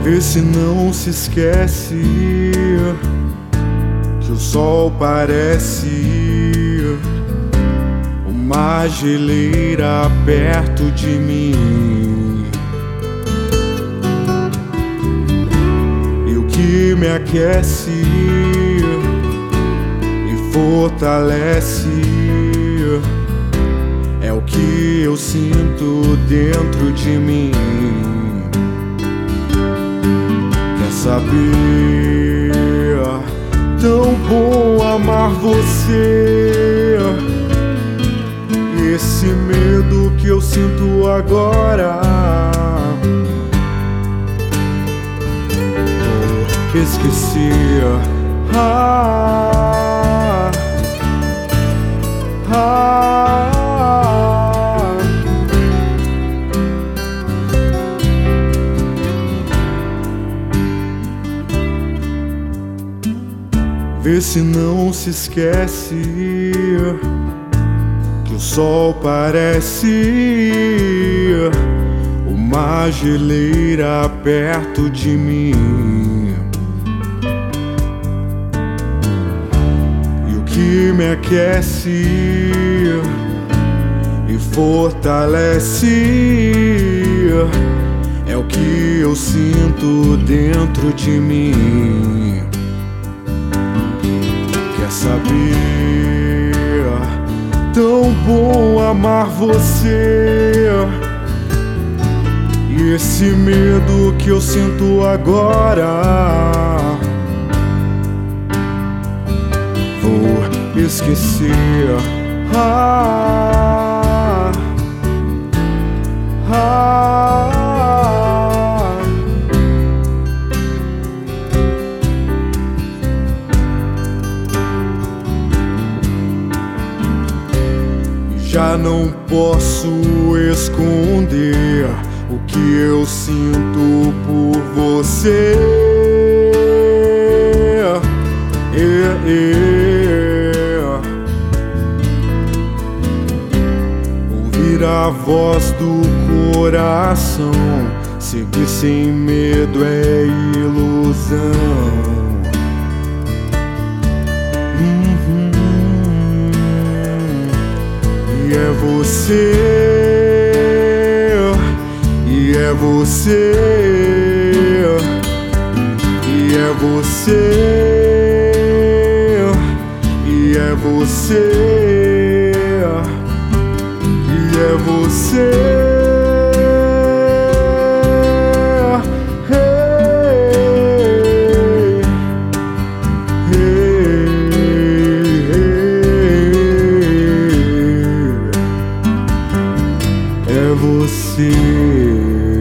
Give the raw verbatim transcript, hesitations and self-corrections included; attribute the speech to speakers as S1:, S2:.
S1: Vê se não se esquece que o sol parece uma geleira perto de mim, e o que me aquece e fortalece é o que eu sinto dentro de mim. Quer saber? Tão bom amar você. Esse medo que eu sinto agora, vou esquecer. Ah, ah, vê se não se esquece que o sol parece uma geleira perto de mim, e o que me aquece e fortalece é o que eu sinto dentro de mim. Quer saber? Tão bom amar você. E esse medo que eu sinto agora, vou esquecer. Ah, ah, já não posso esconder o que eu sinto por você. É, é. Ouvir a voz do coração, seguir sem medo é ilusão. Uhum. E é você, e é você, e é você, e é você, e é você. É você.